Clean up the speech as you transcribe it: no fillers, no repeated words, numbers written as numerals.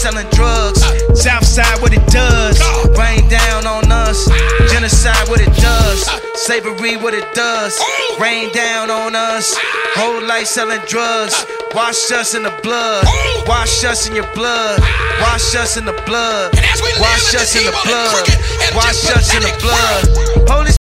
selling drugs. Southside, what it does. Rain down on us. Genocide, what it does. Slavery, what it does. Rain down on us. Whole life selling drugs. Wash us in the blood. Wash us in your blood. Wash us in the blood. Wash us in the blood. Wash us in the blood. Holy